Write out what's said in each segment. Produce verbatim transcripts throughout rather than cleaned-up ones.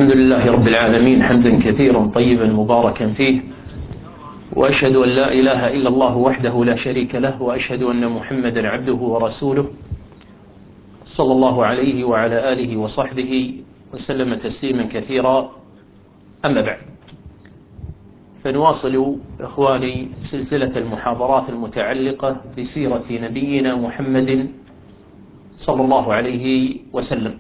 الحمد لله رب العالمين حمدا كثيرا طيبا مباركا فيه، وأشهد أن لا إله إلا الله وحده لا شريك له، وأشهد أن محمدا عبده ورسوله صلى الله عليه وعلى آله وصحبه وسلم تسليما كثيرا. أما بعد، فنواصل إخواني سلسلة المحاضرات المتعلقة بسيرة نبينا محمد صلى الله عليه وسلم،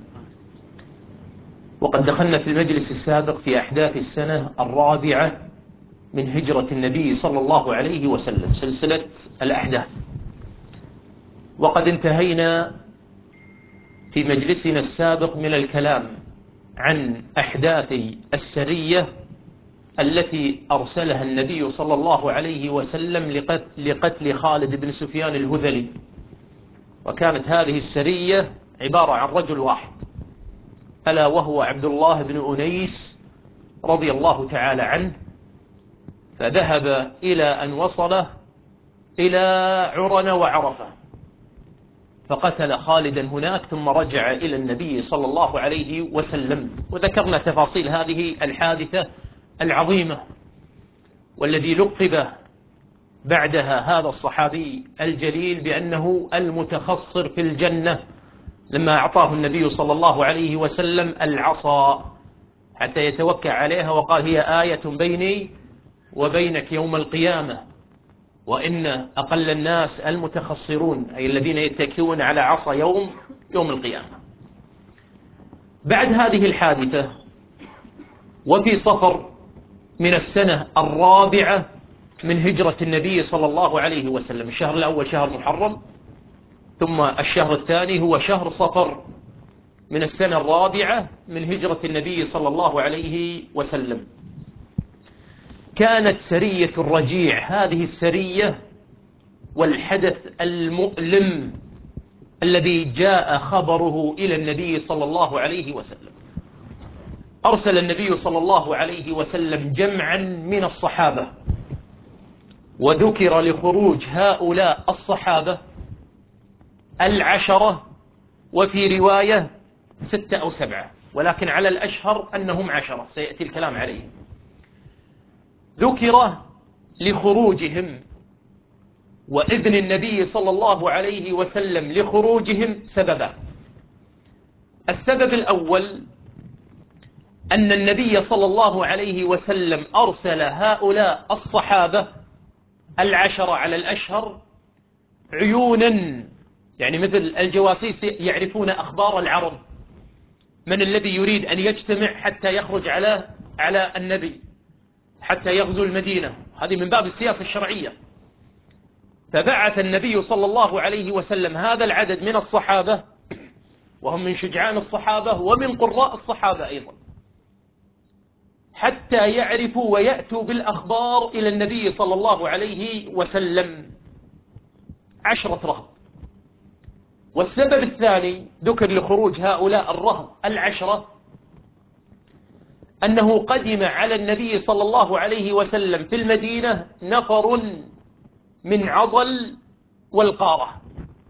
وقد دخلنا في المجلس السابق في أحداث السنة الرابعة من هجرة النبي صلى الله عليه وسلم، سلسلة الأحداث، وقد انتهينا في مجلسنا السابق من الكلام عن أحداث السرية التي أرسلها النبي صلى الله عليه وسلم لقتل, لقتل خالد بن سفيان الهذلي. وكانت هذه السرية عبارة عن رجل واحد، ألا وهو عبد الله بن أنيس رضي الله تعالى عنه، فذهب إلى أن وصل إلى عرن وعرفة فقتل خالدا هناك، ثم رجع إلى النبي صلى الله عليه وسلم. وذكرنا تفاصيل هذه الحادثة العظيمة، والذي لقب بعدها هذا الصحابي الجليل بأنه المتخصر في الجنة، لما أعطاه النبي صلى الله عليه وسلم العصا حتى يتوكع عليها، وقال: هي آية بيني وبينك يوم القيامة، وإن أقل الناس المتخصرون، أي الذين يتكئون على عصا يوم يوم القيامة. بعد هذه الحادثة، وفي صفر من السنة الرابعة من هجرة النبي صلى الله عليه وسلم، الشهر الأول شهر محرم، ثم الشهر الثاني هو شهر صفر من السنة الرابعة من هجرة النبي صلى الله عليه وسلم، كانت سرية الرجيع. هذه السرية والحدث المؤلم الذي جاء خبره إلى النبي صلى الله عليه وسلم، أرسل النبي صلى الله عليه وسلم جمعا من الصحابة، وذكر لخروج هؤلاء الصحابة العشرة، وفي رواية ستة أو سبعة، ولكن على الأشهر أنهم عشرة، سيأتي الكلام عليه. ذكر لخروجهم وإذن النبي صلى الله عليه وسلم لخروجهم سببا. السبب الأول أن النبي صلى الله عليه وسلم أرسل هؤلاء الصحابة العشرة على الأشهر عيونا، يعني مثل الجواسيس يعرفون أخبار العرب، من الذي يريد أن يجتمع حتى يخرج على على النبي حتى يغزو المدينة. هذه من باب السياسة الشرعية. فبعث النبي صلى الله عليه وسلم هذا العدد من الصحابة، وهم من شجعان الصحابة ومن قراء الصحابة أيضا، حتى يعرفوا ويأتوا بالأخبار إلى النبي صلى الله عليه وسلم، عشرة رهط. والسبب الثاني ذكر لخروج هؤلاء الرهط العشرة أنه قدم على النبي صلى الله عليه وسلم في المدينة نفر من عضل والقارة،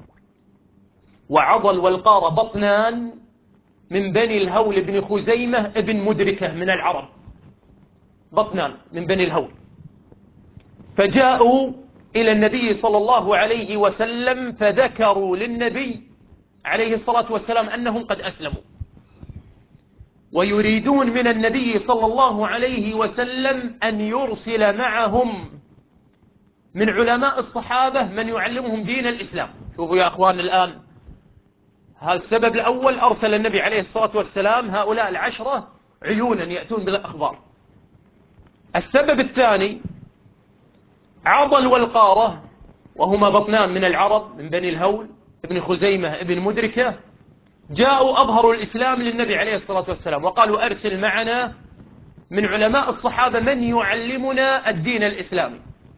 وعضل والقارة بطنان من بني الهول بن خزيمة ابن مدركة من العرب، بطنان من بني الهول. فجاءوا إلى النبي صلى الله عليه وسلم فذكروا للنبي عليه الصلاة والسلام أنهم قد أسلموا، ويريدون من النبي صلى الله عليه وسلم أن يرسل معهم من علماء الصحابة من يعلمهم دين الإسلام. شوفوا يا أخوان الآن، هذا السبب الأول، أرسل النبي عليه الصلاة والسلام هؤلاء العشرة عيونا يأتون بالأخبار. السبب الثاني عضل والقارة، وهما بطنان من العرب من بني الهول ابن خزيمة ابن مدركة، جاءوا أظهروا الإسلام للنبي عليه الصلاة والسلام وقالوا: أرسل معنا من علماء الصحابة من يعلمنا الدين الإسلامي.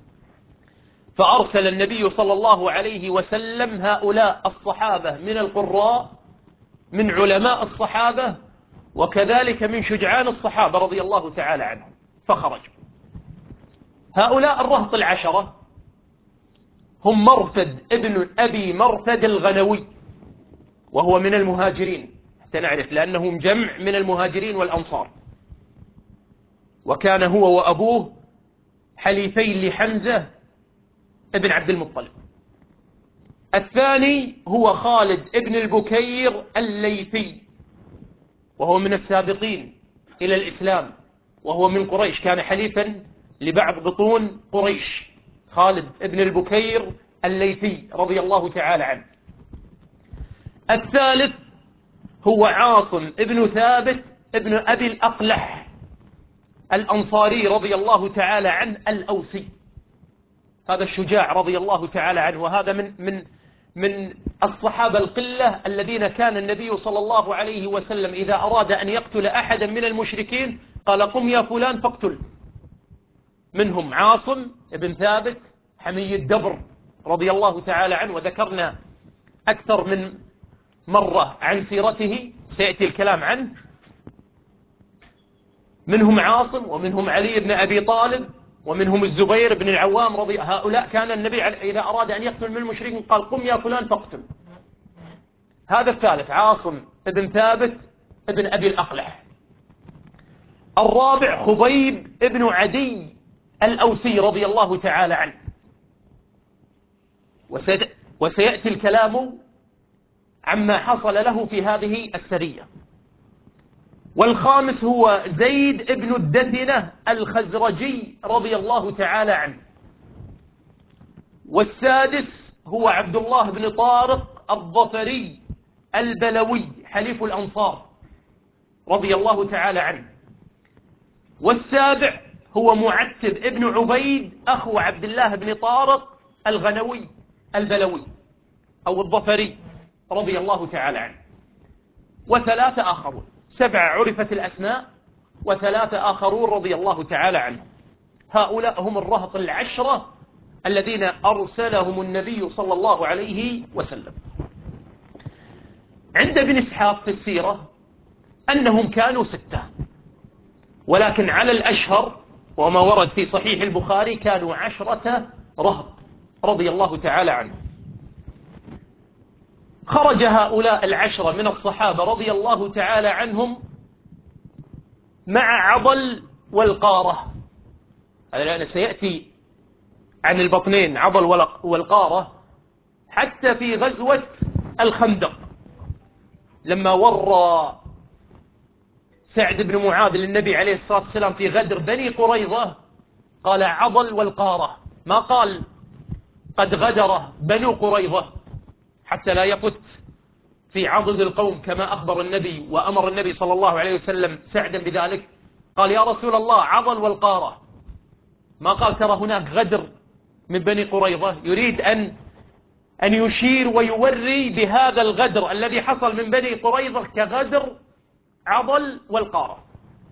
فأرسل النبي صلى الله عليه وسلم هؤلاء الصحابة من القراء، من علماء الصحابة، وكذلك من شجعان الصحابة رضي الله تعالى عنهم، فخرجوا. هؤلاء الرهط العشرة هم مرثد ابن أبي مرثد الغنوي، وهو من المهاجرين، حتى نعرف، لأنهم جمع من المهاجرين والأنصار. وكان هو وأبوه حليفين لحمزة ابن عبد المطلب. الثاني هو خالد ابن البكير الليثي، وهو من السابقين إلى الإسلام، وهو من قريش، كان حليفا لبعض بطون قريش. خالد ابن البكير الليثي رضي الله تعالى عنه. الثالث هو عاصم ابن ثابت ابن أبي الأقلح الأنصاري رضي الله تعالى عنه الأوسي. هذا الشجاع رضي الله تعالى عنه، وهذا من من من الصحابة القلة الذين كان النبي صلى الله عليه وسلم إذا أراد أن يقتل أحدا من المشركين قال قم يا فلان فاقتل. منهم عاصم ابن ثابت حمي الدبر رضي الله تعالى عنه، وذكرنا أكثر من مرة عن سيرته، سيأتي الكلام عنه. منهم عاصم، ومنهم علي بن أبي طالب، ومنهم الزبير بن العوام رضي. هؤلاء كان النبي إذا أراد أن يقتل من المشركين قال قم يا فلان فاقتل. هذا الثالث عاصم ابن ثابت ابن أبي الأقلح. الرابع خبيب ابن عدي الأوسي رضي الله تعالى عنه، وسيأتي الكلام عما حصل له في هذه السرية. والخامس هو زيد ابن الدثنة الخزرجي رضي الله تعالى عنه. والسادس هو عبد الله بن طارق الظفري البلوي حليف الأنصار رضي الله تعالى عنه. والسابع هو معتب ابن عبيد أخو عبد الله بن طارق الغنوي البلوي أو الظفري رضي الله تعالى عنه. وثلاثة آخرون، سبعة عرفت الأسماء، وثلاثة آخرون رضي الله تعالى عنهم. هؤلاء هم الرهط العشرة الذين أرسلهم النبي صلى الله عليه وسلم. عند ابن إسحاق في السيرة أنهم كانوا ستة، ولكن على الأشهر وما ورد في صحيح البخاري كانوا عشرة رهط رضي الله تعالى عنهم. خرج هؤلاء العشرة من الصحابة رضي الله تعالى عنهم مع عضل والقارة. هذا لأن سيأتي عن البطنين عضل والقارة حتى في غزوة الخندق، لما ورى سعد بن معاذ للنبي عليه الصلاة والسلام في غدر بني قريظة قال عضل والقارة، ما قال قد غدر بنو قريظة، حتى لا يفت في عضد القوم كما أخبر النبي وأمر النبي صلى الله عليه وسلم سعدا بذلك. قال يا رسول الله عضل والقارة، ما قال ترى هناك غدر من بني قريظة. يريد أن أن يشير ويوري بهذا الغدر الذي حصل من بني قريظة كغدر عضل والقارة.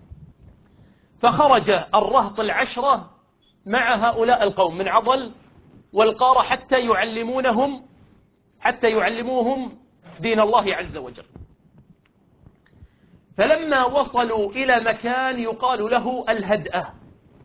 فخرج الرهط العشرة مع هؤلاء القوم من عضل والقارة حتى يعلمونهم حتى يعلموهم دين الله عز وجل. فلما وصلوا إلى مكان يقال له الهدأة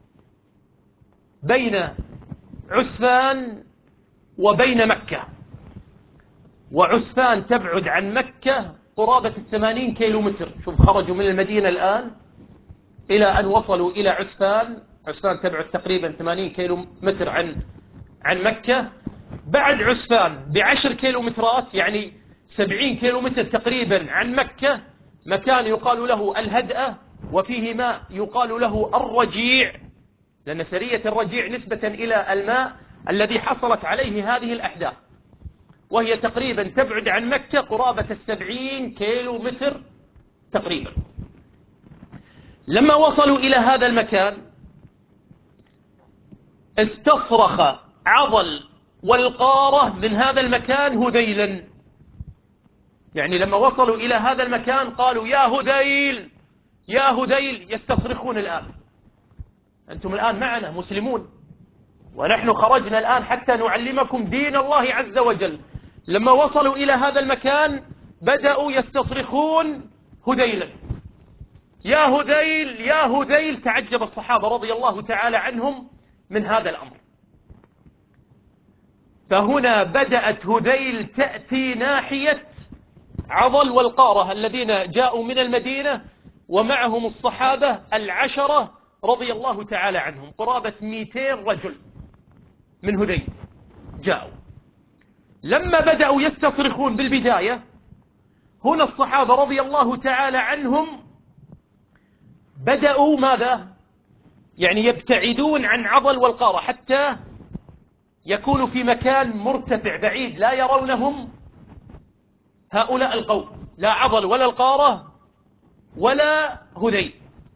بين عسفان وبين مكة، وعسفان تبعد عن مكة قرابة الثمانين كيلو متر. شوف، خرجوا من المدينة الآن إلى أن وصلوا إلى عسفان. عسفان تبعد تقريبا ثمانين كيلو متر عن عن مكة. بعد عسفان بعشر كيلو مترات، يعني سبعين كيلو متر تقريبا عن مكة، مكان يقال له الهدأة، وفيه ماء يقال له الرجيع، لأن سرية الرجيع نسبة إلى الماء الذي حصلت عليه هذه الأحداث، وهي تقريبا تبعد عن مكة قرابة السبعين كيلو متر تقريبا. لما وصلوا إلى هذا المكان استصرخ عضل والقارة من هذا المكان هذيلا، يعني لما وصلوا إلى هذا المكان قالوا يا هذيل يا هذيل، يستصرخون الآن. أنتم الآن معنا مسلمون، ونحن خرجنا الآن حتى نعلمكم دين الله عز وجل. لما وصلوا إلى هذا المكان بدأوا يستصرخون هذيلا، يا هذيل يا هذيل. تعجب الصحابة رضي الله تعالى عنهم من هذا الأمر. فهنا بدأت هذيل تأتي ناحية عضل والقارة الذين جاءوا من المدينة، ومعهم الصحابة العشرة رضي الله تعالى عنهم، قرابة مئتين رجل من هذيل جاءوا. لما بدأوا يستصرخون بالبداية، هنا الصحابة رضي الله تعالى عنهم بدأوا ماذا؟ يعني يبتعدون عن عضل والقارة حتى يكونوا في مكان مرتفع بعيد لا يرونهم هؤلاء القوم، لا عضل ولا القارة ولا هذيل.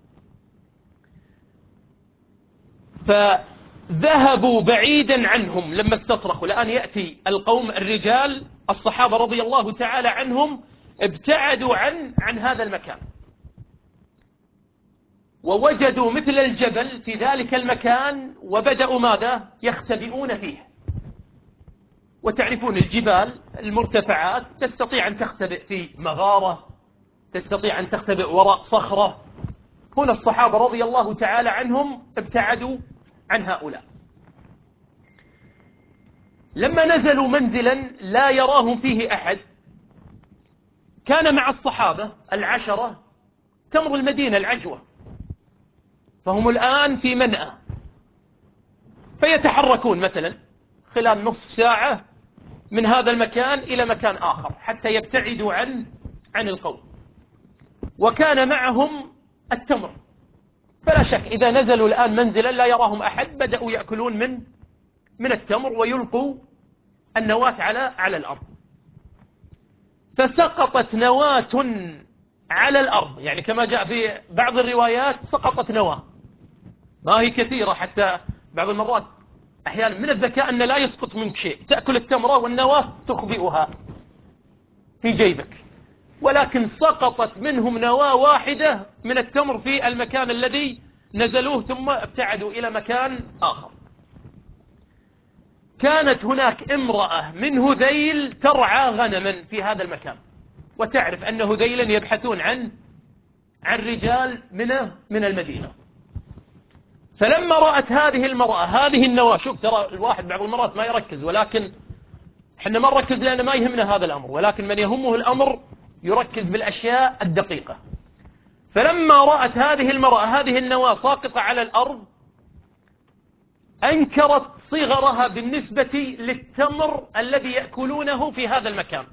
فذهبوا بعيدا عنهم لما استصرخوا. الآن يأتي القوم الرجال الصحابة رضي الله تعالى عنهم ابتعدوا عن عن هذا المكان، ووجدوا مثل الجبل في ذلك المكان، وبدأوا ماذا؟ يختبئون فيه. وتعرفون الجبال المرتفعات تستطيع أن تختبئ في مغارة، تستطيع أن تختبئ وراء صخرة. هنا الصحابة رضي الله تعالى عنهم ابتعدوا عن هؤلاء. لما نزلوا منزلا لا يراهم فيه أحد، كان مع الصحابة العشرة تمر المدينة العجوة، فهم الآن في منأى، فيتحركون مثلا خلال نصف ساعة من هذا المكان إلى مكان آخر حتى يبتعدوا عن عن القوم. وكان معهم التمر، فلا شك إذا نزلوا الآن منزلا لا يراهم أحد بدأوا يأكلون من من التمر ويلقوا النواة على على الأرض. فسقطت نواة على الأرض، يعني كما جاء في بعض الروايات سقطت نواة، ما هي كثيرة، حتى بعض المرات أحيانا من الذكاء أن لا يسقط منك شيء، تأكل التمرة والنواة تخبئها في جيبك، ولكن سقطت منهم نواة واحدة من التمر في المكان الذي نزلوه، ثم ابتعدوا إلى مكان آخر. كانت هناك امرأة من هذيل ترعى غنما في هذا المكان، وتعرف أن هذيلا يبحثون عن عن رجال من من المدينة. فلما رأت هذه المرأة هذه النواة، شوف ترى الواحد بعض المرات ما يركز، ولكن احنا ما نركز لأن ما يهمنا هذا الأمر، ولكن من يهمه الأمر يركز بالأشياء الدقيقة. فلما رأت هذه المرأة هذه النواة ساقطة على الأرض، أنكرت صغرها بالنسبة للتمر الذي يأكلونه في هذا المكان،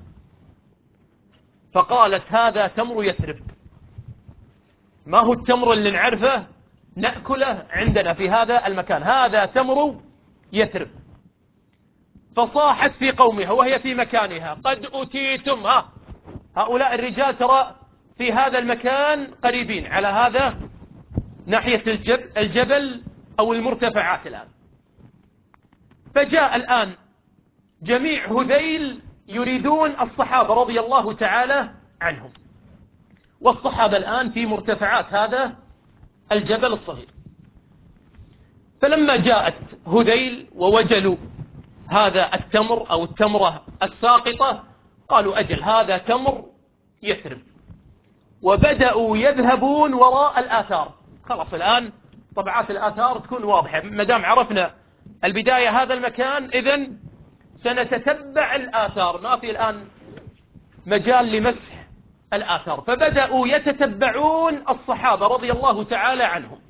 فقالت هذا تمر يثرب، ما هو التمر اللي نعرفه نأكله عندنا في هذا المكان، هذا تمر يثرب. فصاحت في قومها وهي في مكانها قد أتيتم، ها هؤلاء الرجال ترى في هذا المكان قريبين على هذا ناحية الجبل, الجبل أو المرتفعات الآن. فجاء الآن جميع هذيل يريدون الصحابة رضي الله تعالى عنهم، والصحابة الآن في مرتفعات هذا الجبل الصغير. فلما جاءت هذيل ووجلوا هذا التمر أو التمرة الساقطة، قالوا أجل هذا تمر يثرب، وبدأوا يذهبون وراء الآثار. خلاص الآن طبعات الآثار تكون واضحة، ما دام عرفنا البداية هذا المكان إذن سنتتبع الآثار، ما في الآن مجال لمسح الآثار. فبدأوا يتتبعون الصحابة رضي الله تعالى عنهم.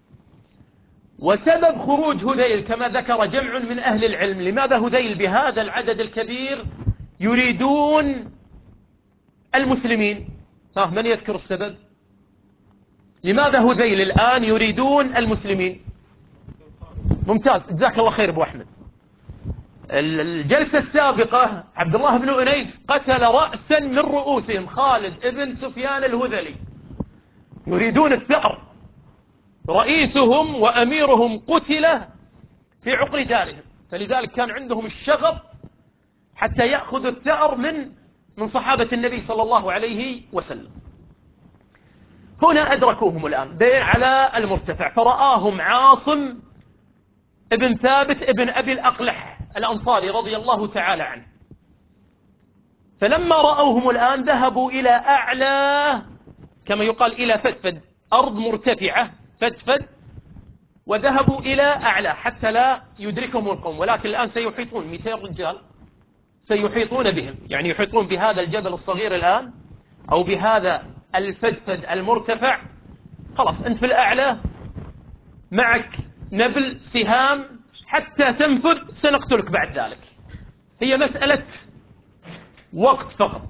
وسبب خروج هذيل كما ذكر جمع من أهل العلم، لماذا هذيل بهذا العدد الكبير يريدون المسلمين؟ ها من يذكر السبب؟ لماذا هذيل الآن يريدون المسلمين؟ ممتاز، جزاك الله خير أبو أحمد. الجلسة السابقة عبد الله بن أنيس قتل رأسا من رؤوسهم خالد ابن سفيان الهذلي، يريدون الثأر، رئيسهم وأميرهم قتل في عقر دارهم، فلذلك كان عندهم الشغف حتى يأخذوا الثأر من من صحابة النبي صلى الله عليه وسلم. هنا أدركوهم الآن على المرتفع، فرآهم عاصم ابن ثابت ابن أبي الأقلح الأنصاري رضي الله تعالى عنه. فلما رأوهم الآن ذهبوا إلى أعلى، كما يقال إلى فدفد، أرض مرتفعة فدفد، وذهبوا إلى أعلى حتى لا يدركهم القوم. ولكن الآن سيحيطون مئتين رجال، سيحيطون بهم، يعني يحيطون بهذا الجبل الصغير الآن أو بهذا الفدفد المرتفع. خلاص أنت في الأعلى معك نبل سهام حتى تنفذ سنقتلك بعد ذلك، هي مسألة وقت فقط.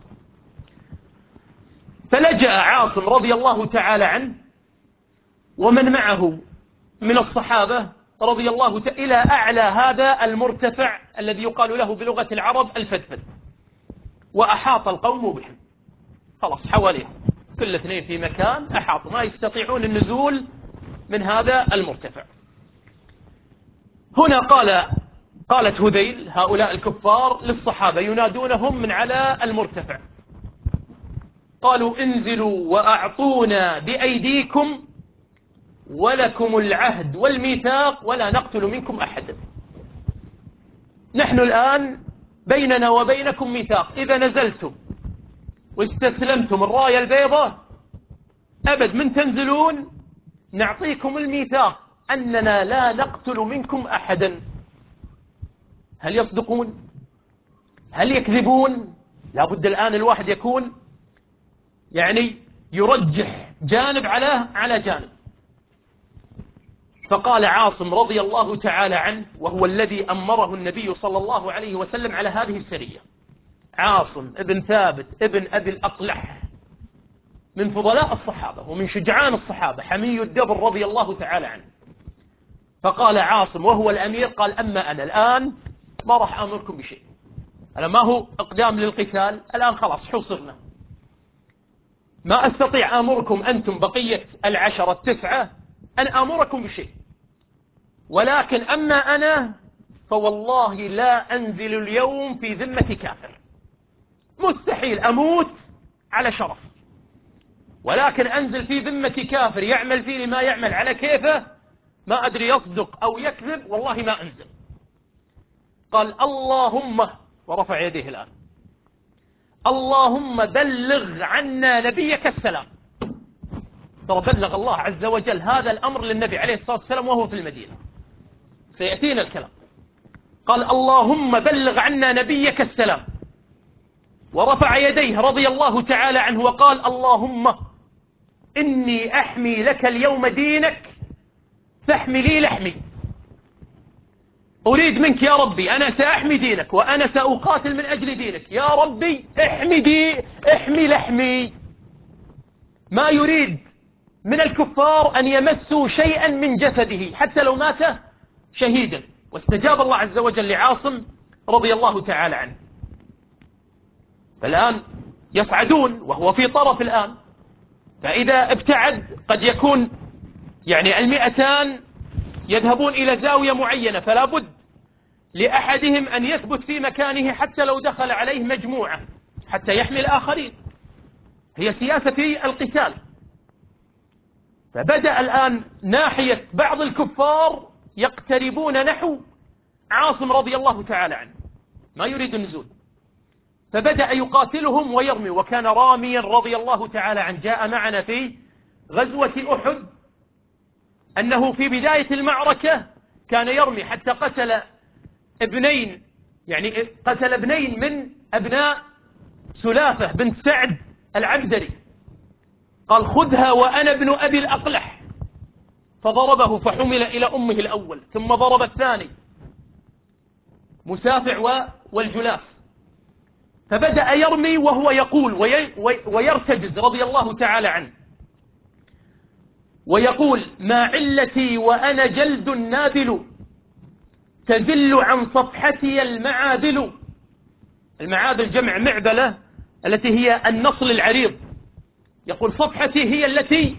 فلجأ عاصم رضي الله تعالى عنه ومن معه من الصحابة رضي الله تعالى إلى أعلى هذا المرتفع الذي يقال له بلغة العرب الفدفد، وأحاط القوم بهم، خلاص حواليهم كل اثنين في مكان أحاطوا، ما يستطيعون النزول من هذا المرتفع. هنا قال قالت هذيل هؤلاء الكفار للصحابة ينادونهم من على المرتفع، قالوا انزلوا وأعطونا بأيديكم ولكم العهد والميثاق ولا نقتل منكم أحدا. نحن الآن بيننا وبينكم ميثاق، إذا نزلتم واستسلمتم الراية البيضاء أبد من تنزلون نعطيكم الميثاق أننا لا نقتل منكم أحدا. هل يصدقون؟ هل يكذبون؟ لابد الآن الواحد يكون يعني يرجح جانب على على جانب. فقال عاصم رضي الله تعالى عنه، وهو الذي أمره النبي صلى الله عليه وسلم على هذه السرية، عاصم ابن ثابت ابن أبي الأقلح من فضلاء الصحابة ومن شجعان الصحابة، حمي الدبر رضي الله تعالى عنه. فقال عاصم وهو الأمير، قال أما أنا الآن ما راح آمركم بشيء، أنا ما هو إقدام للقتال الآن، خلاص حوصرنا، ما أستطيع آمركم أنتم بقية العشرة التسعة أن آمركم بشيء، ولكن أما أنا فوالله لا أنزل اليوم في ذمة كافر، مستحيل أموت على شرف، ولكن أنزل في ذمة كافر يعمل فيني ما يعمل على كيفه، ما أدري يصدق أو يكذب، والله ما أنزل. قال اللهم، ورفع يديه الآن، اللهم بلغ عنا نبيك السلام. ترى بلغ الله عز وجل هذا الأمر للنبي عليه الصلاة والسلام وهو في المدينة، سيأتينا الكلام. قال اللهم بلغ عنا نبيك السلام، ورفع يديه رضي الله تعالى عنه وقال اللهم إني أحمي لك اليوم دينك فاحمي لي لحمي. أريد منك يا ربي، أنا سأحمي دينك وأنا سأقاتل من أجل دينك، يا ربي احمي دي احمي لحمي. ما يريد من الكفار أن يمسوا شيئا من جسده حتى لو مات شهيدا. واستجاب الله عز وجل لعاصم رضي الله تعالى عنه. فالآن يصعدون وهو في طرف الآن، فإذا ابتعد قد يكون يعني المئتان يذهبون إلى زاوية معينة، فلا بد لأحدهم أن يثبت في مكانه حتى لو دخل عليه مجموعة حتى يحمي الآخرين، هي سياسة في القتال. فبدأ الآن ناحية بعض الكفار يقتربون نحو عاصم رضي الله تعالى عنه، ما يريد النزول، فبدأ يقاتلهم ويرمي، وكان راميا رضي الله تعالى عنه. جاء معنا في غزوة أحد أنه في بداية المعركة كان يرمي حتى قتل ابنين، يعني قتل ابنين من أبناء سلافة بنت سعد العبدري، قال خذها وأنا ابن أبي الأقلح، فضربه فحمل إلى أمه الأول، ثم ضرب الثاني مسافع والجلاس، فبدأ يرمي وهو يقول ويرتجز رضي الله تعالى عنه ويقول ما علتي وأنا جلد نابل تزل عن صفحتي المعابل. المعابل جمع معبلة التي هي النصل العريض، يقول صفحتي هي التي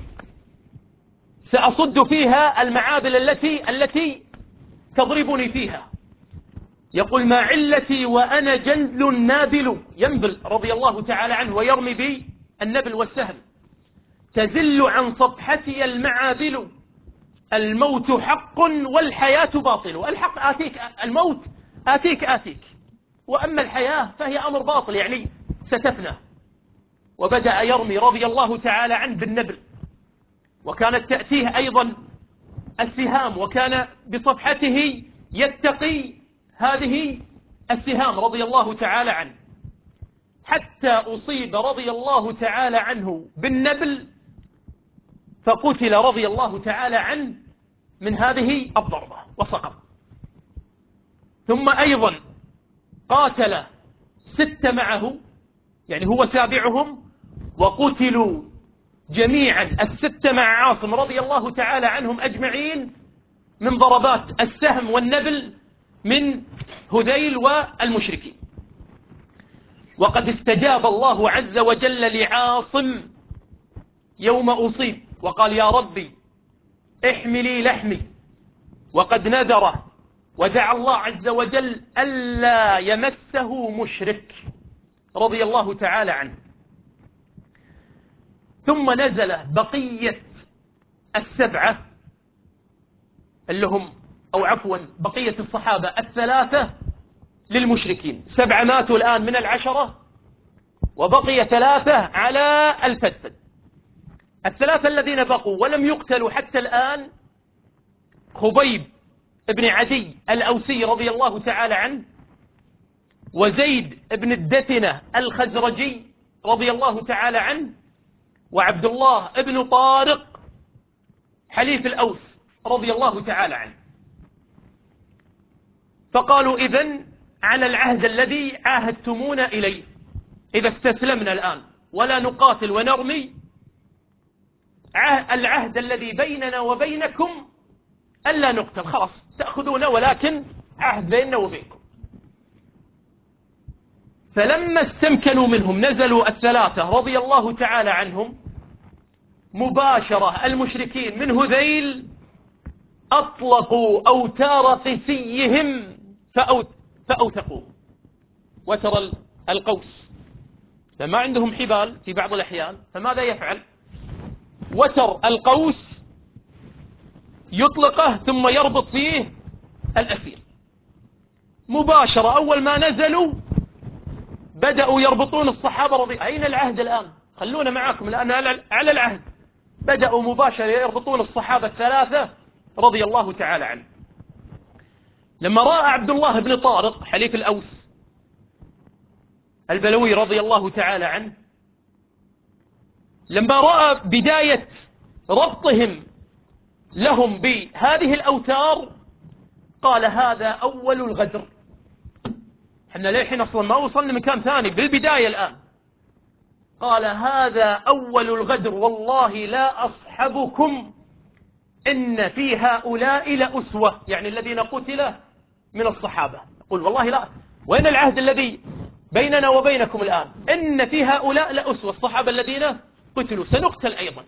سأصد فيها المعابل التي التي تضربني فيها. يقول ما علتي وأنا جلد نابل، ينبل رضي الله تعالى عنه ويرمي بي النبل والسهم، تزل عن صفحتي المعابل الموت حق والحياة باطل. الحق آتيك، الموت آتيك آتيك، وأما الحياة فهي أمر باطل يعني ستفنى. وبدأ يرمي رضي الله تعالى عنه بالنبل، وكانت تأتيه أيضا السهام، وكان بصفحته يتقي هذه السهام رضي الله تعالى عنه، حتى أصيب رضي الله تعالى عنه بالنبل فقتل رضي الله تعالى عنه من هذه الضربة وسقط. ثم أيضا قاتل ستة معه، يعني هو سابعهم، وقتلوا جميعا الستة مع عاصم رضي الله تعالى عنهم أجمعين من ضربات السهم والنبل من هذيل والمشركين. وقد استجاب الله عز وجل لعاصم يوم أصيب وقال: يا ربي احملي لحمي، وقد نذره ودعا الله عز وجل ألا يمسه مشرك رضي الله تعالى عنه. ثم نزل بقية السبعة اللي هم أو عفوا بقية الصحابة الثلاثة للمشركين. سبعة ماتوا الآن من العشرة، وبقي ثلاثة على الفدفد. الثلاثة الذين بقوا ولم يقتلوا حتى الآن: خبيب بن عدي الأوسي رضي الله تعالى عنه، وزيد بن الدثنة الخزرجي رضي الله تعالى عنه، وعبد الله بن طارق حليف الأوس رضي الله تعالى عنه. فقالوا: إذن على العهد الذي عاهدتمونا إليه، إذا استسلمنا الآن ولا نقاتل ونرمي، العهد الذي بيننا وبينكم ألا نقتل، خلاص تأخذون ولكن عهد بيننا وبينكم. فلما استمكنوا منهم نزلوا الثلاثة رضي الله تعالى عنهم مباشرة المشركين من هذيل، أطلقوا أوتار قسيهم فأوثقوه. وترى القوس لما عندهم حبال في بعض الأحيان فماذا يفعل؟ وتر القوس يطلقه ثم يربط فيه الأسير مباشرة. أول ما نزلوا بدأوا يربطون الصحابة رضي. أين العهد الآن؟ خلونا معاكم الآن على العهد. بدأوا مباشرة يربطون الصحابة الثلاثة رضي الله تعالى عنه. لما رأى عبد الله بن طارق حليف الأوس البلوي رضي الله تعالى عنه، لما رأى بداية ربطهم لهم بهذه الأوتار قال: هذا أول الغدر. احنا للحين أصلا ما وصلنا مكان ثاني، بالبداية الآن. قال: هذا أول الغدر، والله لا أصحبكم، إن في هؤلاء لأسوة، يعني الذين قتل من الصحابة. يقول: والله لا، وين العهد الذي بيننا وبينكم الآن؟ إن في هؤلاء لأسوة، الصحابة الذين قتلوا سنقتل أيضا.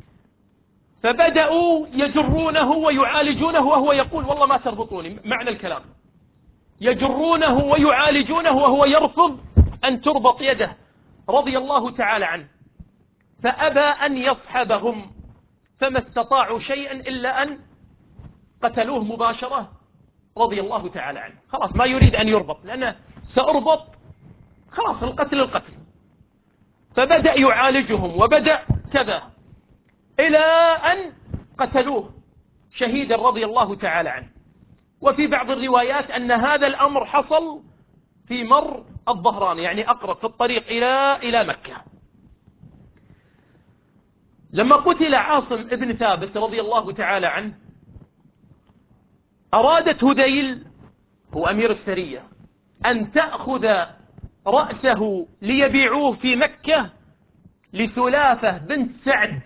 فبدأوا يجرونه ويعالجونه وهو يقول: والله ما تربطوني. معنى الكلام يجرونه ويعالجونه وهو يرفض أن تربط يده رضي الله تعالى عنه. فأبى أن يصحبهم، فما استطاعوا شيئا إلا أن قتلوه مباشرة رضي الله تعالى عنه. خلاص ما يريد أن يربط، لأنه سأربط، خلاص القتل القتل. فبدأ يعالجهم وبدأ كذا إلى أن قتلوه شهيدا رضي الله تعالى عنه. وفي بعض الروايات أن هذا الأمر حصل في مر الظهران، يعني أقرب في الطريق إلى إلى مكة. لما قتل عاصم بن ثابت رضي الله تعالى عنه، أرادت هذيل هو أمير السرية أن تأخذ رأسه ليبيعوه في مكة لسلافة بنت سعد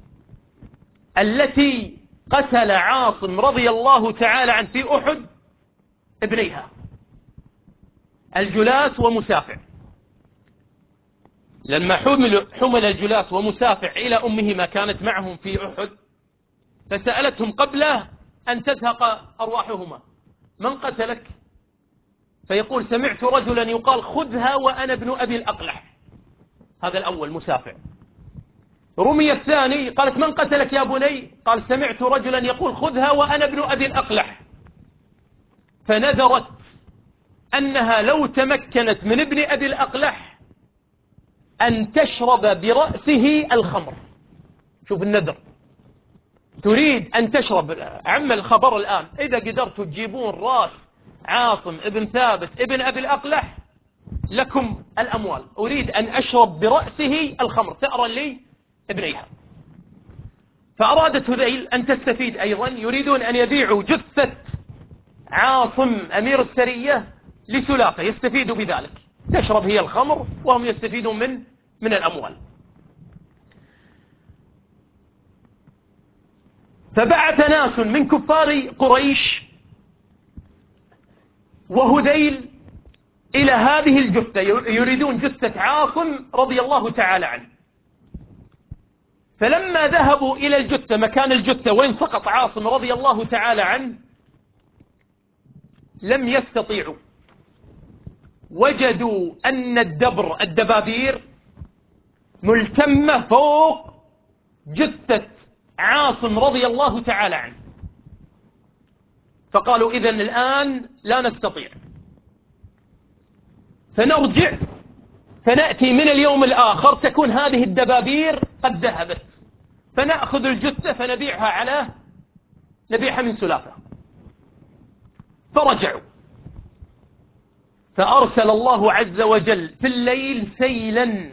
التي قتل عاصم رضي الله تعالى عنه في أحد ابنيها الجلاس ومسافع. لما حمل, حمل الجلاس ومسافع إلى أمهما كانت معهم في أحد، فسألتهم قبل أن تزهق أرواحهما: من قتلك؟ فيقول: سمعت رجلا يقال خذها وأنا ابن أبي الأقلح. هذا الأول مسافع. رمي الثاني، قالت: من قتلك يا بني؟ قال: سمعت رجلا يقول خذها وأنا ابن أبي الأقلح. فنذرت أنها لو تمكنت من ابن أبي الأقلح أن تشرب برأسه الخمر. شوف النذر، تريد أن تشرب. عم الخبر الآن، إذا قدرتوا تجيبون رأس عاصم ابن ثابت ابن أبي الأقلح لكم الأموال، أريد أن أشرب برأسه الخمر ثأرا لي ابنيها. فأرادت هذيل أن تستفيد أيضا، يريدون أن يبيعوا جثة عاصم أمير السرية لسلافة يستفيدوا بذلك، تشرب هي الخمر وهم يستفيدون من من الأموال. فبعث ناس من كفار قريش وهذيل إلى هذه الجثة، يريدون جثة عاصم رضي الله تعالى عنه. فلما ذهبوا إلى الجثة، مكان الجثة وين سقط عاصم رضي الله تعالى عنه، لم يستطيعوا. وجدوا أن الدبر الدبابير ملتمة فوق جثة عاصم رضي الله تعالى عنه. فقالوا إذن الآن لا نستطيع، فنرجع فنأتي من اليوم الآخر تكون هذه الدبابير قد ذهبت، فنأخذ الجثة فنبيعها على نبيعها من سلافة. فرجعوا، فأرسل الله عز وجل في الليل سيلا،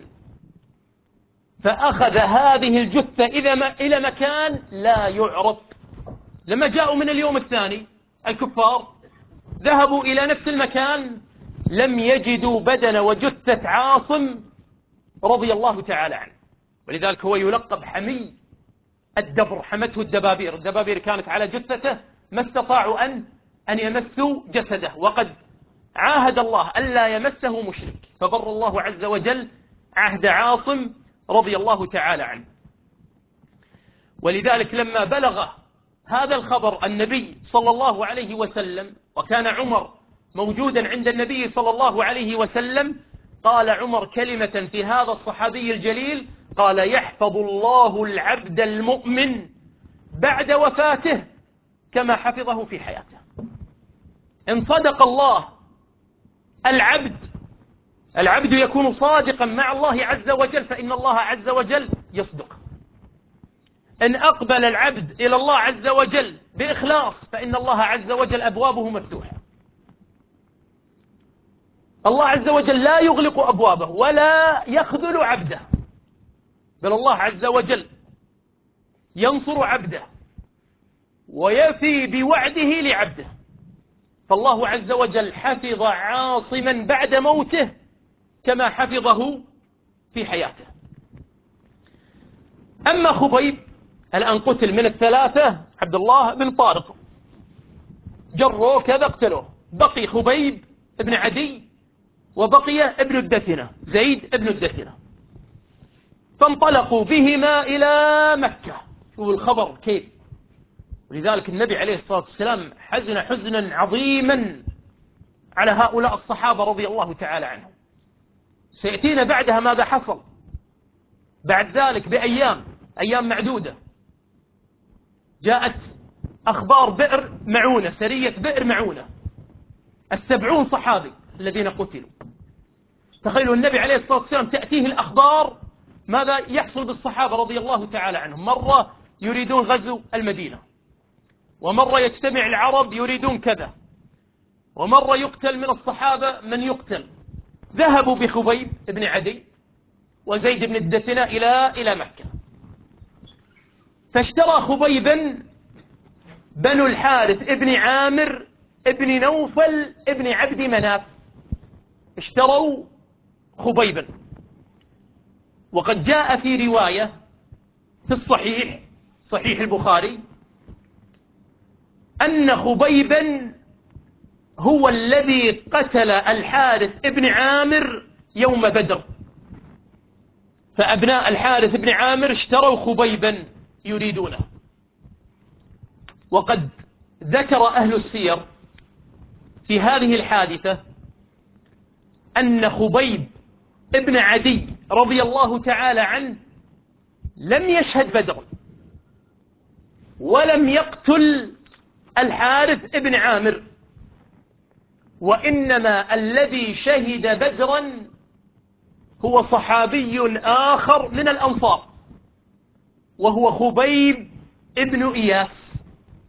فأخذ هذه الجثة إلى مكان لا يعرف. لما جاءوا من اليوم الثاني الكفار ذهبوا إلى نفس المكان، لم يجدوا بدن وجثة عاصم رضي الله تعالى عنه. ولذلك هو يلقب حمي الدبر، حمته الدبابير، الدبابير كانت على جثته ما استطاعوا أن أن يمسوا جسده، وقد عاهد الله ألا يمسه مشرك، فبر الله عز وجل عهد عاصم رضي الله تعالى عنه. ولذلك لما بلغ هذا الخبر النبي صلى الله عليه وسلم، وكان عمر موجودا عند النبي صلى الله عليه وسلم، قال عمر كلمة في هذا الصحابي الجليل، قال: يحفظ الله العبد المؤمن بعد وفاته كما حفظه في حياته. إن صدق الله العبد العبد يكون صادقا مع الله عز وجل، فإن الله عز وجل يصدق. إن أقبل العبد إلى الله عز وجل بإخلاص، فإن الله عز وجل أبوابه مفتوحة. الله عز وجل لا يغلق أبوابه ولا يخذل عبده، بل الله عز وجل ينصر عبده ويفي بوعده لعبده. فالله عز وجل حفظ عاصما بعد موته كما حفظه في حياته. أما خبيب الآن قتل من الثلاثة عبد الله بن طارق، جروه كذا اقتلوه، بقي خبيب ابن عدي وبقي ابن الدثنة زيد ابن الدثنة، فانطلقوا بهما إلى مكة. شوفوا الخبر كيف. ولذلك النبي عليه الصلاة والسلام حزن حزنا عظيما على هؤلاء الصحابة رضي الله تعالى عنهم. سيأتينا بعدها ماذا حصل بعد ذلك بأيام أيام معدودة. جاءت أخبار بئر معونة، سرية بئر معونة، السبعون صحابي الذين قتلوا. تخيلوا النبي عليه الصلاة والسلام تأتيه الأخبار ماذا يحصل بالصحابة رضي الله تعالى عنهم. مرة يريدون غزو المدينة، ومرة يجتمع العرب يريدون كذا، ومرة يقتل من الصحابة من يقتل. ذهبوا بخبيب بن عدي وزيد بن الدثنة إلى إلى مكة، فاشترى خبيبا بنو الحارث ابن عامر ابن نوفل ابن عبد مناف، اشتروا خبيبا. وقد جاء في رواية في الصحيح صحيح البخاري أن خبيبا هو الذي قتل الحارث ابن عامر يوم بدر، فأبناء الحارث ابن عامر اشتروا خبيبا يريدونه. وقد ذكر أهل السير في هذه الحادثة أن خبيب ابن عدي رضي الله تعالى عنه لم يشهد بدرا ولم يقتل الحارث ابن عامر، وإنما الذي شهد بدرا هو صحابي آخر من الأنصار، وهو خبيب ابن إياس،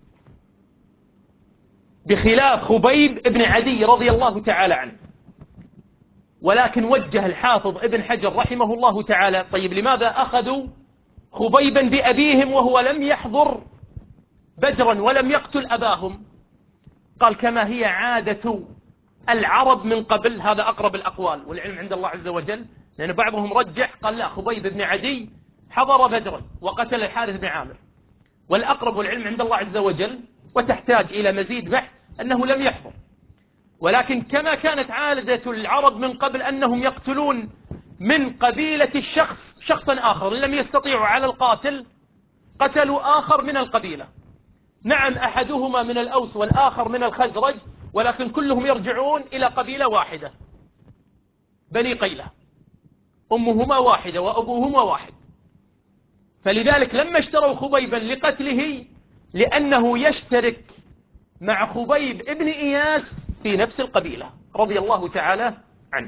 بخلاف خبيب ابن عدي رضي الله تعالى عنه. ولكن وجه الحافظ ابن حجر رحمه الله تعالى: طيب لماذا أخذوا خبيبا بأبيهم وهو لم يحضر بدرا ولم يقتل أباهم؟ قال كما هي عادة العرب من قبل. هذا أقرب الأقوال، والعلم عند الله عز وجل، لأن بعضهم رجح قال لا، خبيب بن عدي حضر بدرا وقتل الحارث بن عامر، والأقرب والعلم عند الله عز وجل وتحتاج إلى مزيد بحث أنه لم يحضر. ولكن كما كانت عادة العرب من قبل أنهم يقتلون من قبيلة الشخص شخصا آخر، لم يستطيعوا على القاتل قتلوا آخر من القبيلة. نعم، أحدهما من الأوس والآخر من الخزرج، ولكن كلهم يرجعون إلى قبيلة واحدة، بني قيلة، أمهما واحدة وأبوهما واحد. فلذلك لما اشتروا خبيبا لقتله، لأنه يشترك مع خبيب ابن إياس في نفس القبيلة رضي الله تعالى عنه،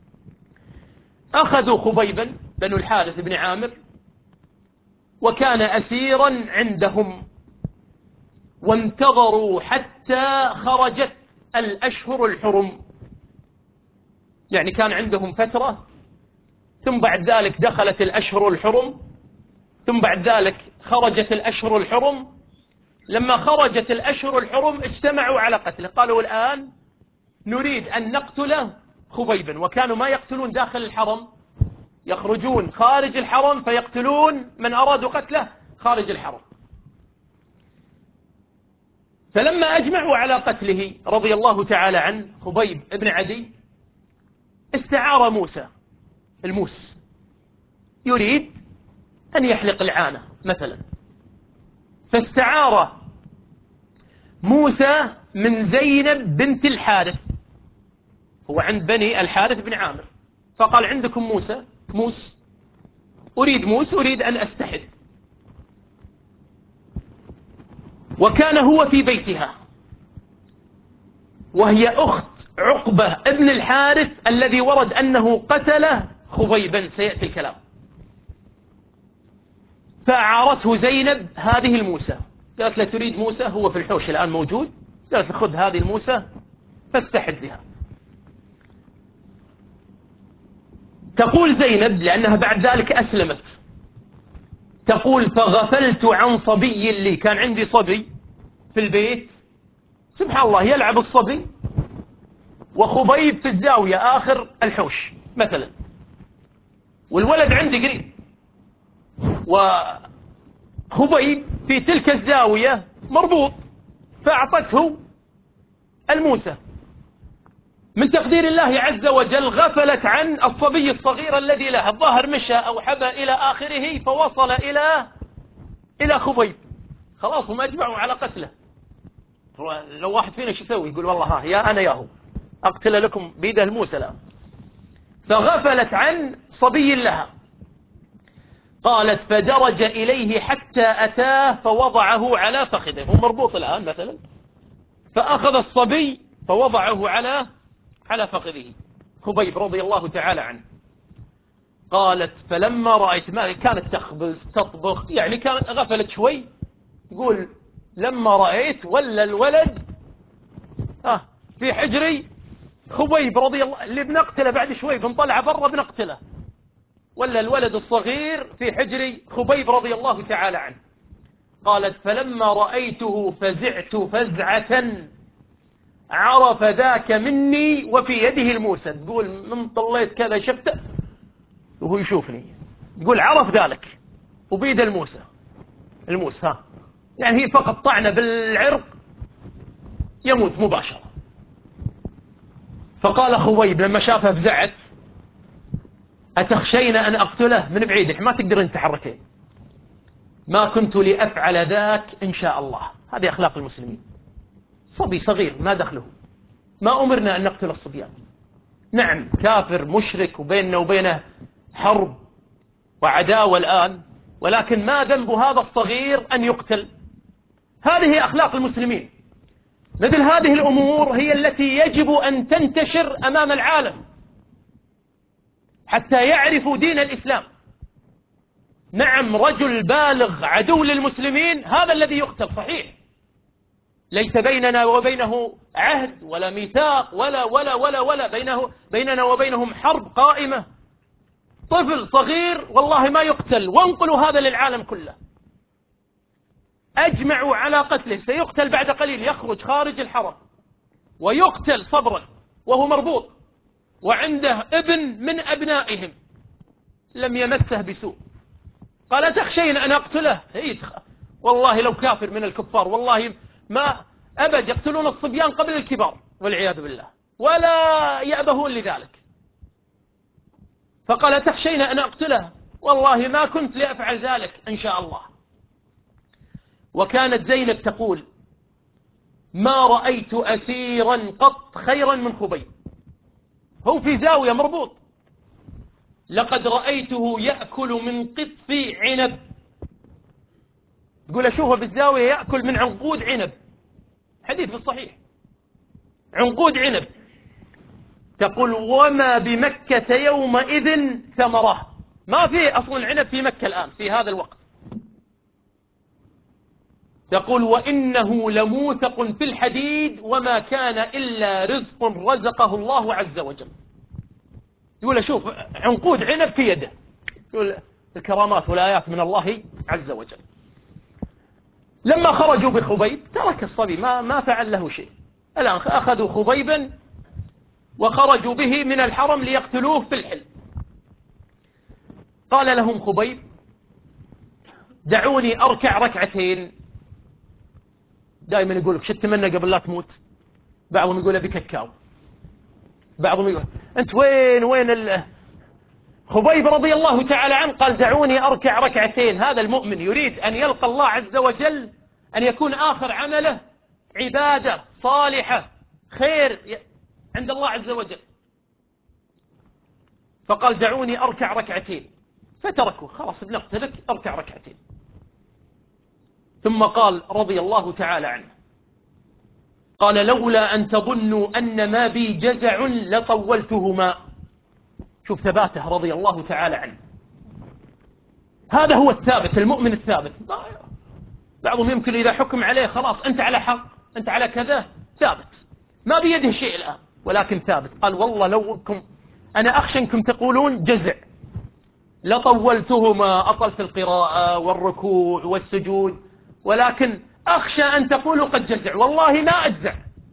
أخذوا خبيبا بنو الحارث بن عامر، وكان أسيرا عندهم، وانتظروا حتى خرجت الأشهر الحرم. يعني كان عندهم فترة، ثم بعد ذلك دخلت الأشهر الحرم، ثم بعد ذلك خرجت الأشهر الحرم. لما خرجت الأشهر الحرم اجتمعوا على قتله، قالوا الآن نريد أن نقتل خبيبا. وكانوا ما يقتلون داخل الحرم، يخرجون خارج الحرم فيقتلون من أرادوا قتله خارج الحرم. فلما أجمعوا على قتله رضي الله تعالى عنه خبيب ابن عدي، استعار موسى الموس، يريد أن يحلق العانة مثلا، فاستعار موسى من زينب بنت الحارث، هو عند بني الحارث بن عامر، فقال عندكم موسى موس، أريد موس، أريد أن أستحد. وكان هو في بيتها، وهي أخت عقبة ابن الحارث الذي ورد أنه قتل خبيبا، سيأتي الكلام. فأعارته زينب هذه الموسى، قالت له تريد موسى، هو في الحوش الآن موجود، قالت له خذ هذه الموسى فاستحد بها. تقول زينب لأنها بعد ذلك أسلمت، تقول فغفلت عن صبي لي، كان عندي صبي في البيت، سبحان الله يلعب الصبي وخبيب في الزاوية آخر الحوش مثلا، والولد عندي قريب، وخبيب في تلك الزاوية مربوط، فأعطته الموسى. من تقدير الله عز وجل غفلت عن الصبي الصغير الذي له، الظاهر مشى أو حبى إلى آخره فوصل إلى إلى خبيب، خلاص هم أجمعوا على قتله. لو واحد فينا شو يسوي؟ يقول والله ها يا أنا ياهو أقتل لكم بيده الموسى. لا، فغفلت عن صبي لها. قالت فدرج إليه حتى أتاه فوضعه على فخذه، هو مربوط الآن مثلا، فأخذ الصبي فوضعه على على فخذه خبيب رضي الله تعالى عنه. قالت فلما رأيت، ما كانت تخبز تطبخ، يعني كانت غفلت شوي، يقول لما رأيت ولا الولد آه في حجري خبيب رضي الله، اللي بنقتله بعد شوي بنطلع برا بنقتله، ولا الولد الصغير في حجري خبيب رضي الله تعالى عنه. قالت فلما رأيته فزعت فزعة عرف ذاك مني وفي يده الموسى، تقول من طليت كذا شفته وهو يشوفني، يقول عرف ذلك وبيد الموسى الموسى ها، يعني هي فقط طعنه بالعرق يموت مباشرة. فقال خبيب لما شافه فزعت أتخشين أن أقتله؟ من بعيد ما تقدرين تتحركين، ما كنت لأفعل ذاك إن شاء الله. هذه أخلاق المسلمين، صبي صغير ما دخله، ما أمرنا أن نقتل الصبيان. نعم كافر مشرك وبيننا وبينه حرب وعداوة الآن، ولكن ما ذنب هذا الصغير أن يقتل؟ هذه أخلاق المسلمين. مثل هذه الأمور هي التي يجب أن تنتشر أمام العالم حتى يعرفوا دين الإسلام. نعم رجل بالغ عدو للمسلمين هذا الذي يقتل صحيح، ليس بيننا وبينه عهد ولا ميثاق ولا ولا ولا ولا بينه بيننا وبينهم حرب قائمة، طفل صغير والله ما يقتل، وانقلوا هذا للعالم كله. أجمعوا على قتله، سيقتل بعد قليل، يخرج خارج الحرم ويقتل صبرا وهو مربوط، وعنده ابن من أبنائهم لم يمسه بسوء. قال تخشين أن أقتله؟ والله لو كافر من الكفار والله ما أبد يقتلون الصبيان قبل الكبار والعياذ بالله، ولا يأبهون لذلك. فقال تخشين أن أقتله؟ والله ما كنت لأفعل ذلك إن شاء الله. وكانت زينب تقول ما رأيت أسيرا قط خيرا من خبيب، هو في زاوية مربوط، لقد رأيته يأكل من قطف عنب. يقول أشوفه بالزاوية يأكل من عنقود عنب، حديث في الصحيح، عنقود عنب. تقول وما بمكة يومئذ ثمرة، ما في أصلا عنب في مكة الآن في هذا الوقت. تقول وإنه لموثق في الحديد وما كان إلا رزق رزقه الله عز وجل. يقول أشوف عنقود عنب في يده، يقول الكرامات والآيات من الله عز وجل. لما خرجوا بخبيب ترك الصبي، ما ما فعل له شيء. الآن أخذوا خبيبا وخرجوا به من الحرم ليقتلوه في الحل. قال لهم خبيب دعوني أركع ركعتين. دائما يقول لك شو تتمنى قبل لا تموت؟ بعضهم يقول أبي كاكاو، بعضهم يقول أنت وين وين ال... خبيب رضي الله تعالى عنه قال دعوني أركع ركعتين. هذا المؤمن يريد أن يلقى الله عز وجل، أن يكون آخر عمله عبادة صالحة خير عند الله عز وجل. فقال دعوني أركع ركعتين، فتركوا خلاص بنقتلك أركع ركعتين. ثم قال رضي الله تعالى عنه قال لولا أن تظنوا أن ما بي جزع لطولتهما. شوف ثباته رضي الله تعالى عنه، هذا هو الثابت، المؤمن الثابت. بعضهم يمكن إذا حكم عليه خلاص أنت على حق، أنت على كذا، ثابت ما بيده شيء الآن ولكن ثابت. قال والله لو كم أنا أخشى أنكم تقولون جزع لطولتهما، أطلت القراءة والركوع والسجود، ولكن أخشى أن تقولوا قد جزع. والله ما أجزع،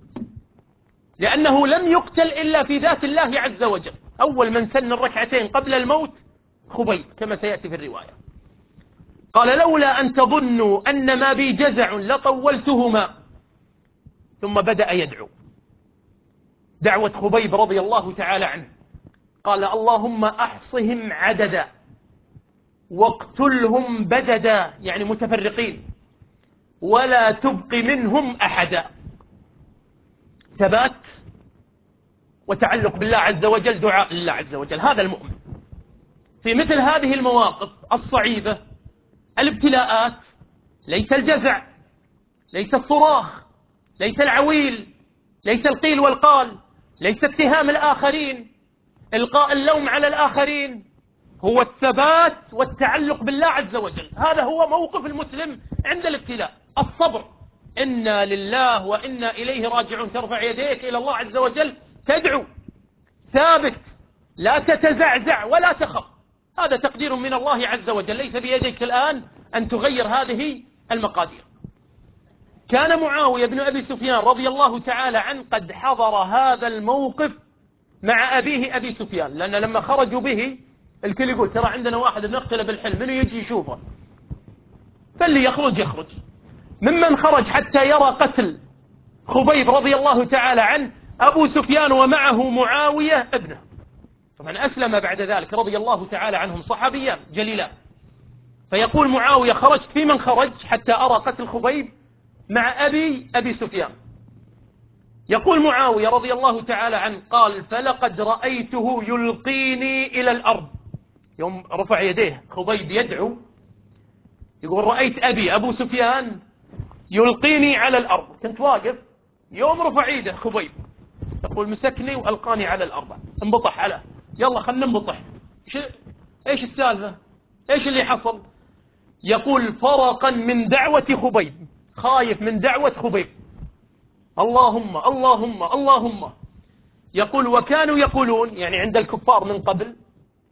لأنه لم يقتل إلا في ذات الله عز وجل. أول من سن الركعتين قبل الموت خبيب كما سيأتي في الرواية. قال لولا أن تظنوا أن ما بي جزع لطولتهما. ثم بدأ يدعو دعوة خبيب رضي الله تعالى عنه. قال اللهم أحصهم عددا واقتلهم بددا، يعني متفرقين، ولا تبق منهم أحدا. ثبات وتعلق بالله عز وجل، دعاء لله عز وجل. هذا المؤمن في مثل هذه المواقف الصعيبة، الابتلاءات، ليس الجزع، ليس الصراخ، ليس العويل، ليس القيل والقال، ليس اتهام الآخرين، إلقاء اللوم على الآخرين، هو الثبات والتعلق بالله عز وجل. هذا هو موقف المسلم عند الابتلاء، الصبر. إنا لله وإنا إليه راجعون. ترفع يديك إلى الله عز وجل تدعو ثابت، لا تتزعزع ولا تخف. هذا تقدير من الله عز وجل، ليس بيديك الآن أن تغير هذه المقادير. كان معاوية بن أبي سفيان رضي الله تعالى عنه قد حضر هذا الموقف مع أبيه أبي سفيان، لأن لما خرجوا به الكل يقول ترى عندنا واحد بنقتله بالحلم، منو يجي يشوفه؟ فاللي يخرج يخرج. ممن خرج حتى يرى قتل خبيب رضي الله تعالى عنه أبو سفيان ومعه معاوية ابنه، طبعا أسلم بعد ذلك رضي الله تعالى عنهم، صحابيان جليلان. فيقول معاوية خرجت في من خرج حتى أرى قتل خبيب مع أبي أبي سفيان. يقول معاوية رضي الله تعالى عنه قال فلقد رأيته يلقيني إلى الأرض. يوم رفع يديه خبيب يدعو يقول رأيت أبي أبو سفيان يلقيني على الأرض، كنت واقف يوم رفع يده خبيب يقول مسكني وألقاني على الأرض، انبطح على يلا خلنا ننبطح. ايش السالفة؟ ايش اللي حصل؟ يقول فرقا من دعوة خبيب، خايف من دعوة خبيب، اللهم اللهم اللهم. يقول وكانوا يقولون، يعني عند الكفار من قبل،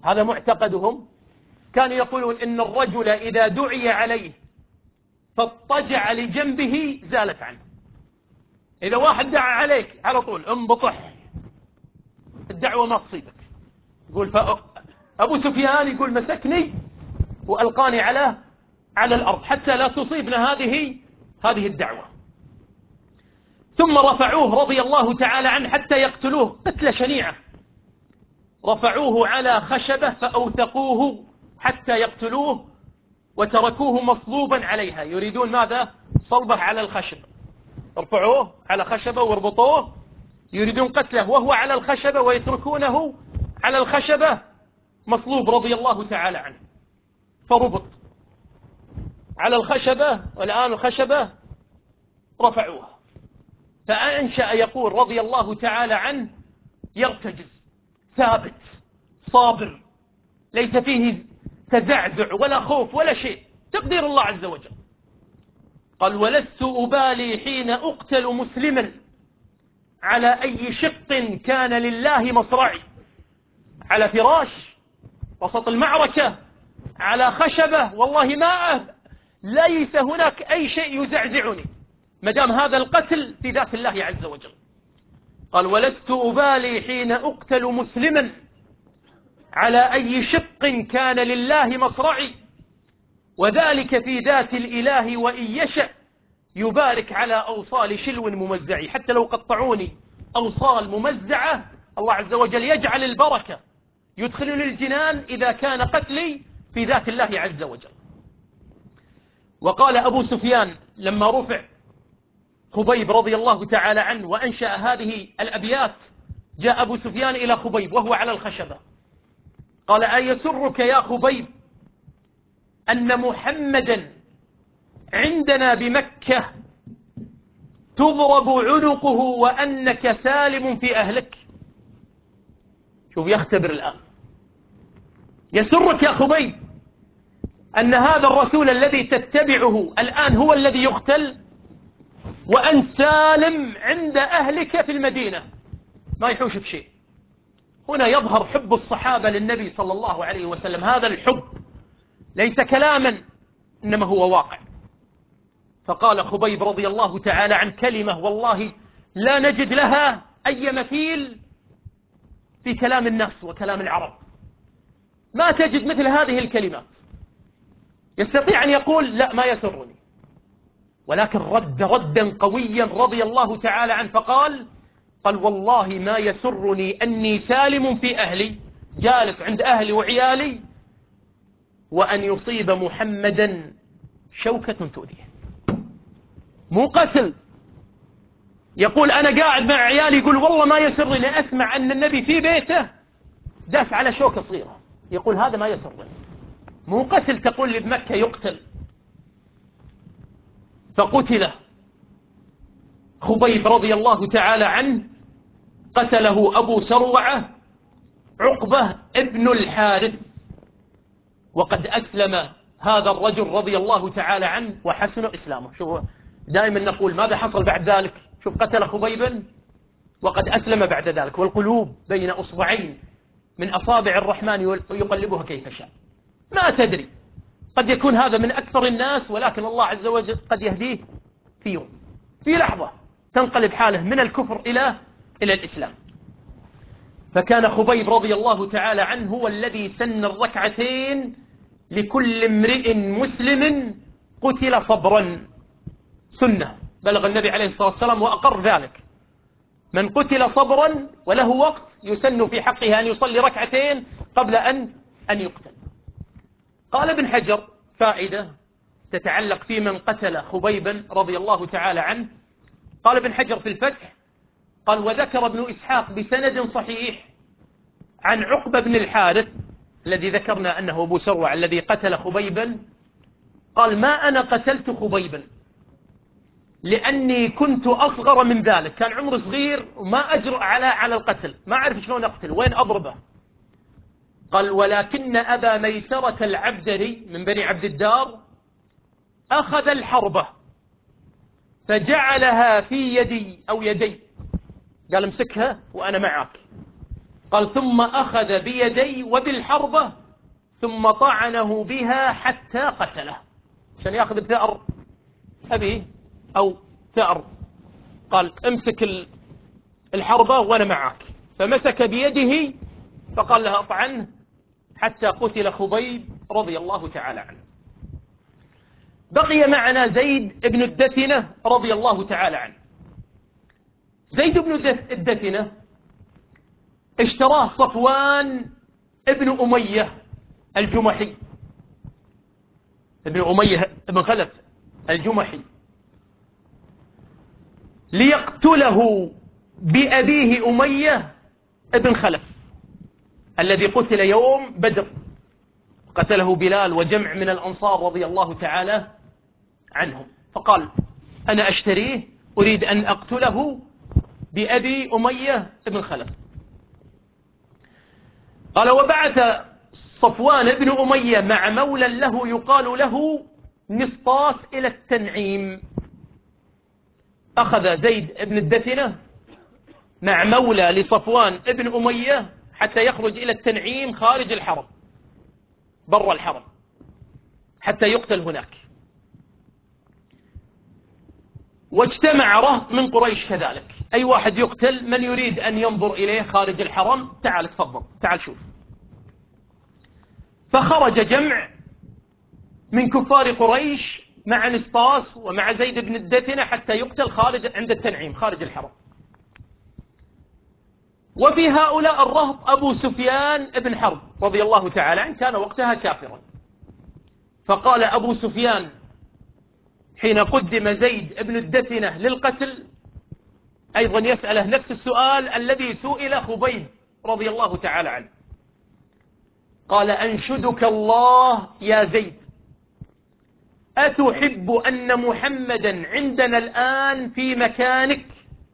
هذا معتقدهم. كانوا يقولون إن الرجل إذا دعي عليه فاضطجع لجنبه زالت عنه. إذا واحد دعا عليك على طول انبطح، الدعوة ما تصيبك. يقول فأبو سفيان يقول مسكني وألقاني على على الأرض حتى لا تصيبنا هذه هذه الدعوة. ثم رفعوه رضي الله تعالى عنه حتى يقتلوه قتلة شنيعة، رفعوه على خشبة فأوثقوه حتى يقتلوه وتركوه مصلوبا عليها. يريدون ماذا؟ صلبه على الخشبة. ارفعوه على خشبة واربطوه، يريدون قتله وهو على الخشبة ويتركونه على الخشبة مصلوب رضي الله تعالى عنه. فربط على الخشبة، والآن الخشبة رفعوها. فأنشأ يقول رضي الله تعالى عنه يرتجز ثابت صابر، ليس فيه تزعزع ولا خوف ولا شيء، تقدير الله عز وجل. قال ولست أبالي حين أقتل مسلما على أي شق كان لله مصرعي. على فراش وسط المعركة على خشبة، والله ما أه ليس هناك أي شيء يزعزعني ما دام هذا القتل في ذات الله عز وجل. قال ولست أبالي حين أقتل مسلما على أي شق كان لله مصرعي، وذلك في ذات الإله وإن يشأ يبارك على أوصال شلو ممزع. حتى لو قطعوني أوصال ممزعة الله عز وجل يجعل البركة، يدخلني الجنان إذا كان قتلي في ذات الله عز وجل. وقال أبو سفيان لما رفع خبيب رضي الله تعالى عنه وأنشأ هذه الأبيات، جاء أبو سفيان إلى خبيب وهو على الخشبة قال أيسرك يا خبيب أن محمدا عندنا بمكة تضرب عنقه وأنك سالم في أهلك؟ شوف يختبر الآن. يسرك يا خبيب أن هذا الرسول الذي تتبعه الآن هو الذي يقتل وأنت سالم عند أهلك في المدينة، ما يحوشك شيء. هنا يظهر حب الصحابة للنبي صلى الله عليه وسلم. هذا الحب ليس كلاما إنما هو واقع. فقال خبيب رضي الله تعالى عن كلمة والله لا نجد لها أي مثيل في كلام النص وكلام العرب، ما تجد مثل هذه الكلمات. يستطيع أن يقول لا ما يسرني، ولكن رد ردا قويا رضي الله تعالى عنه فقال قال والله ما يسرني أني سالم في أهلي، جالس عند أهلي وعيالي، وأن يصيب محمدا شوكة تؤذيه. مو قتل، يقول أنا قاعد مع عيالي يقول والله ما يسرني أسمع أن النبي في بيته داس على شوكة صغيرة، يقول هذا ما يسرني. مو قتل تقول لي بمكة يقتل. فقتل خبيب رضي الله تعالى عنه، قتله أبو سروعة عقبة ابن الحارث، وقد أسلم هذا الرجل رضي الله تعالى عنه وحسن إسلامه. شوفوا دائما نقول ماذا حصل بعد ذلك. شوف قتل خبيبا وقد أسلم بعد ذلك، والقلوب بين أصبعين من أصابع الرحمن يقلبها كيف شاء. ما تدري، قد يكون هذا من أكثر الناس، ولكن الله عز وجل قد يهديه في يوم، في لحظة تنقلب حاله من الكفر إلى إلى الإسلام. فكان خبيب رضي الله تعالى عنه هو الذي سن الركعتين لكل امرئ مسلم قتل صبرا، سنة بلغ النبي عليه الصلاة والسلام وأقر ذلك. من قتل صبرا وله وقت يسن في حقه أن يصلي ركعتين قبل أن أن يقتل. قال ابن حجر فائدة تتعلق في من قتل خبيبا رضي الله تعالى عنه. قال ابن حجر في الفتح قال وذكر ابن إسحاق بسند صحيح عن عقبة بن الحارث الذي ذكرنا أنه أبو سروع الذي قتل خبيبا، قال ما أنا قتلت خبيبا لأني كنت أصغر من ذلك، كان عمري صغير وما أجرؤ على على القتل، ما أعرف شلون أقتل وين أضربه. قال ولكن أبا ميسرة العبدري من بني عبد الدار أخذ الحربة فجعلها في يدي أو يدي، قال امسكها وأنا معك، قال ثم أخذ بيدي وبالحربة ثم طعنه بها حتى قتله، عشان يأخذ بثأر أبيه أو ثأر. قال امسك الحربة وأنا معك، فمسك بيده فقال لها اطعنه حتى قتل خبيب رضي الله تعالى عنه. بقي معنا زيد بن الدثنة رضي الله تعالى عنه. زيد بن الدثنة اشتراه صفوان ابن أمية الجمحي، ابن أمية بن خلف الجمحي، ليقتله بأبيه أمية ابن خلف الذي قتل يوم بدر، قتله بلال وجمع من الأنصار رضي الله تعالى عنهم. فقال أنا أشتريه، أريد أن أقتله بأبي أمية ابن خلف. قال وبعث صفوان بن أمية مع مولى له يقال له نسطاس إلى التنعيم. أخذ زيد بن الدثنة مع مولى لصفوان بن أمية حتى يخرج إلى التنعيم خارج الحرم، برا الحرم، حتى يقتل هناك. واجتمع رهط من قريش كذلك، أي واحد يقتل من يريد أن ينظر إليه خارج الحرم تعال تفضل، تعال شوف. فخرج جمع من كفار قريش مع نسطاس ومع زيد بن الدثنة حتى يقتل خارج عند التنعيم خارج الحرم. وفي هؤلاء الرهط أبو سفيان بن حرب رضي الله تعالى عنه، كان وقتها كافرا. فقال أبو سفيان حين قدم زيد بن الدثنة للقتل أيضا يسأله نفس السؤال الذي سئل خبيب رضي الله تعالى عنه. قال أنشدك الله يا زيد، أتحب أن محمدا عندنا الآن في مكانك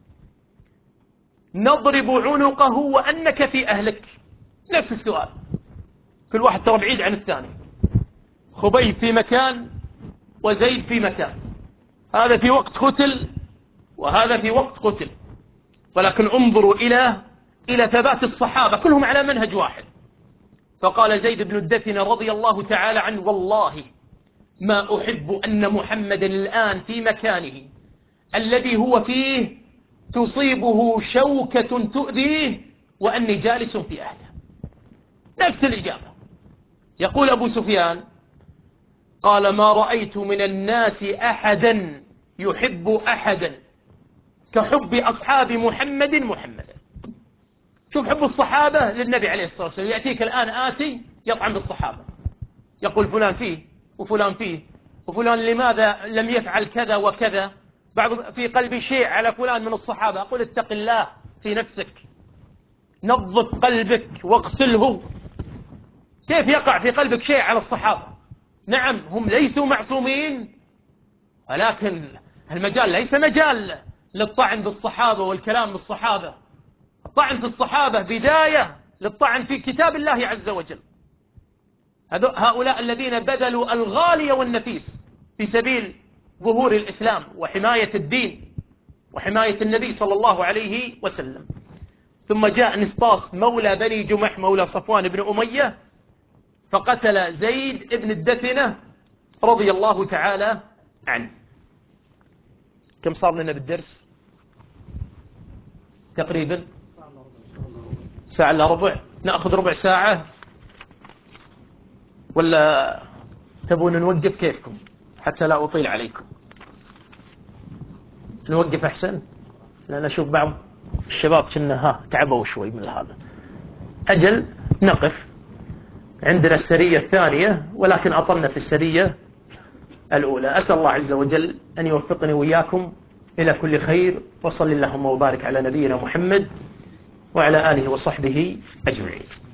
نضرب عنقه وأنك في أهلك؟ نفس السؤال، كل واحد ترى بعيد عن الثاني. خبيب في مكان وزيد في مكان، هذا في وقت قتل وهذا في وقت قتل، ولكن انظروا إلى إلى ثبات الصحابة كلهم على منهج واحد. فقال زيد بن الدثنة رضي الله تعالى عنه والله ما أحب أن محمدا الآن في مكانه الذي هو فيه تصيبه شوكة تؤذيه وأني جالس في أهله. نفس الإجابة. يقول أبو سفيان قال ما رأيت من الناس أحدا يحب أحدا كحب أصحاب محمد محمدا. شوف حب الصحابة للنبي عليه الصلاة والسلام. يأتيك الآن آتي يطعن بالصحابة، يقول فلان فيه وفلان فيه وفلان لماذا لم يفعل كذا وكذا، بعض في قلبي شيء على فلان من الصحابة. أقول اتق الله في نفسك، نظف قلبك واغسله. كيف يقع في قلبك شيء على الصحابة؟ نعم هم ليسوا معصومين، ولكن المجال ليس مجال للطعن بالصحابة والكلام بالصحابة. الطعن في الصحابة بداية للطعن في كتاب الله عز وجل. هؤلاء الذين بذلوا الغالي والنفيس في سبيل ظهور الإسلام وحماية الدين وحماية النبي صلى الله عليه وسلم. ثم جاء نسطاس مولى بني جمح مولى صفوان بن أمية فقتل زيد بن الدثنة رضي الله تعالى عنه. كم صار لنا بالدرس؟ تقريبا ساعة إلا ربع. نأخذ ربع ساعة ولا تبون نوقف؟ كيفكم حتى لا أطيل عليكم. نوقف أحسن، لأن أشوف بعض الشباب كنا ها تعبوا شوي من هذا. أجل نقف، عندنا السرية الثانية ولكن أطلنا في السرية الأولى. أسأل الله عز وجل أن يوفقني وإياكم إلى كل خير، وصل اللهم وبارك على نبينا محمد وعلى آله وصحبه أجمعين.